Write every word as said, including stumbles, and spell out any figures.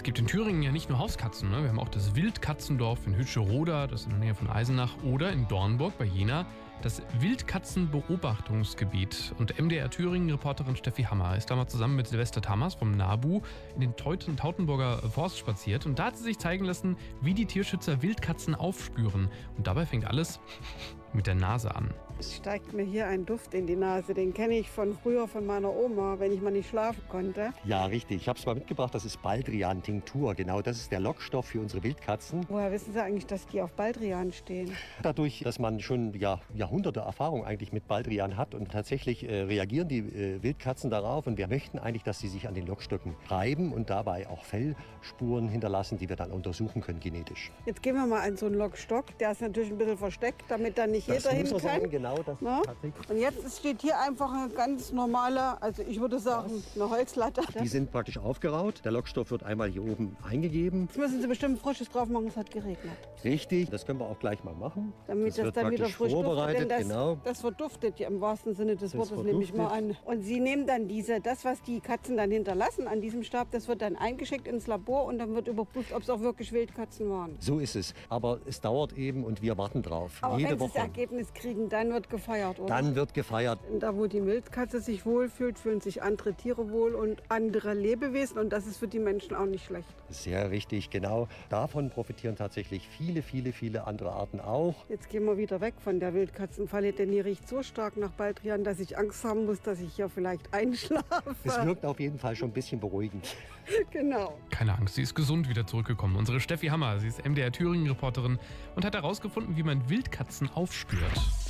gibt in Thüringen ja nicht nur Hauskatzen. Ne? Wir haben auch das Wildkatzendorf in Hütscheroda, das ist in der Nähe von Eisenach, oder in Dornburg bei Jena das Wildkatzenbeobachtungsgebiet. Und M D R Thüringen-Reporterin Steffi Hammer ist da mal zusammen mit Silvester Tamas vom NABU in den Teuten, Tautenburger Forst spaziert. Und da hat sie sich zeigen lassen, wie die Tierschützer Wildkatzen aufspüren. Und dabei fängt alles mit der Nase an. Es steigt mir hier ein Duft in die Nase. Den kenne ich von früher von meiner Oma, wenn ich mal nicht schlafen konnte. Ja, richtig. Ich habe es mal mitgebracht. Das ist Baldrian-Tinktur. Genau, das ist der Lockstoff für unsere Wildkatzen. Woher wissen Sie eigentlich, dass die auf Baldrian stehen? Dadurch, dass man schon ja, Jahrhunderte Erfahrung eigentlich mit Baldrian hat und tatsächlich äh, reagieren die äh, Wildkatzen darauf. Und wir möchten eigentlich, dass sie sich an den Lockstöcken reiben und dabei auch Fellspuren hinterlassen, die wir dann untersuchen können genetisch. Jetzt gehen wir mal an so einen Lockstock. Der ist natürlich ein bisschen versteckt, damit da nicht Das jeder muss hin man kann. sagen, genau das Na? tatsächlich. Und jetzt steht hier einfach eine ganz normale, also ich würde sagen, eine Holzlatte. Die sind praktisch aufgeraut. Der Lockstoff wird einmal hier oben eingegeben. Jetzt müssen Sie bestimmt Frisches drauf machen, es hat geregnet. Richtig, das können wir auch gleich mal machen. Damit das, das wird dann wieder praktisch frisch duftet. vorbereitet, Denn das, genau. das verduftet ja im wahrsten Sinne des Das Wortes, nehme ich mal an. verduftet. Und Sie nehmen dann diese, das, was die Katzen dann hinterlassen an diesem Stab, das wird dann eingeschickt ins Labor und dann wird überprüft, ob es auch wirklich Wildkatzen waren. So ist es. Aber es dauert eben und wir warten drauf. Aber Jede wenn Sie das Woche. Ergebnis kriegen, dann wird gefeiert, oder? Dann wird gefeiert. Da, wo die Wildkatze sich wohlfühlt, fühlen sich andere Tiere wohl und andere Lebewesen. Und das ist für die Menschen auch nicht schlecht. Sehr richtig, genau. Davon profitieren tatsächlich viele, viele, viele andere Arten auch. Jetzt gehen wir wieder weg von der Wildkatzenfalle, denn die riecht so stark nach Baldrian, dass ich Angst haben muss, dass ich hier vielleicht einschlafe. Es wirkt auf jeden Fall schon ein bisschen beruhigend. Genau. Keine Angst, sie ist gesund wieder zurückgekommen. Unsere Steffi Hammer, sie ist M D R Thüringen-Reporterin und hat herausgefunden, wie man Wildkatzen aufspürt.